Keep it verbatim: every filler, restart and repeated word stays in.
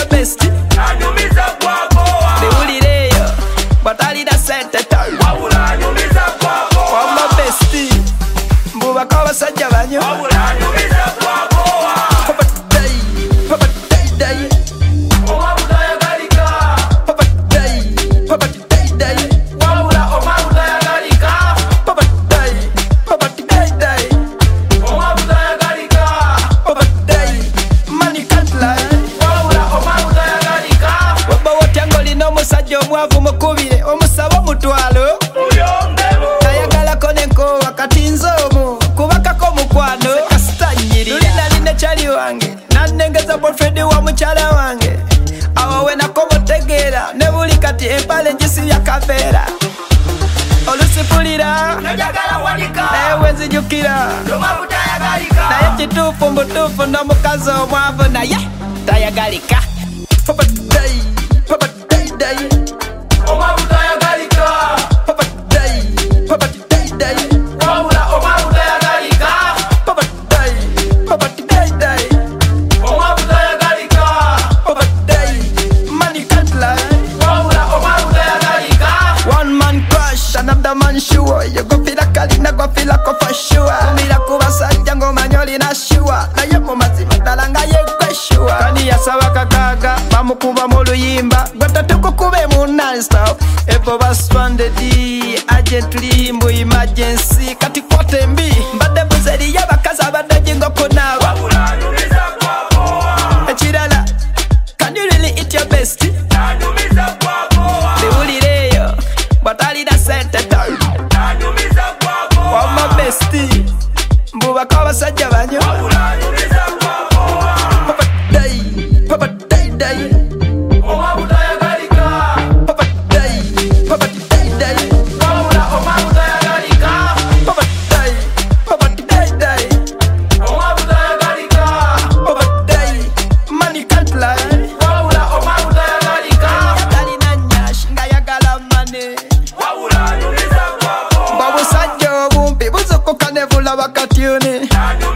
best. anyumiza kwagoa biwulireyo bwatalina sente wabula anyumiza kwagoa wama best mbubako abasajja banyo wabula anyumiza kwagoa papa day papa day day omabutayagalika papa day papa day day wabula omabutayagalika papa day papa day day omabutayagalika papa day money can't lie wabula omabutayagalika waba wotyango lina omusajja omwavu mukubire omusaba omutwalo muyongebo tayagalako nenkowa kati nze omu kubakako mukwano kasitanyirira lulina line kyali wange nannengeza boyfriend wa mukyala wange awo wenako mutegeera ne buli kati empale njisibya kaveera olusipulira najagala wanika naye wenzijukira omabutayagalika naye kituufu mbutuufu n'omukazi omwavu naye tayagalika papa day papa day day omabutayagalika papa day papa day day wabula omabutayagalika papa day papa day day omabutayagalika papa day money can't lie wabula omabutayagalika one man crush another man sure you go feel like kalina go feel like for sure kumira kubasajja ng'omanya olina sure naye mu mazima ddala nga yegwe sure kani yasaba kakaga bamukuba mu luyimba gwe tatukukube mu non-stop epo baswandedi agently mbu emergency kati kote mbi mbadde mbuze eriyo abakazi abadde jingokunaaba wabula anyumiza kwagoa ekirala can you really eat your best anyumiza kwagoa biwulireyo bwatalina sente anyumiza kwagoa wama besti mbubako abasajja banyo wabula anyumiza kwagoa papa day papa day day omabutayagalika papa day papa day day wabula omabutayagalika papa day papa day day omabutayagalika papa day money can't lie wabula omabutayagalika talina nyashi nga yagala mane wabula anyumiza kwagoa bwabusajja obumpi buzukuka ne bulaba katyuni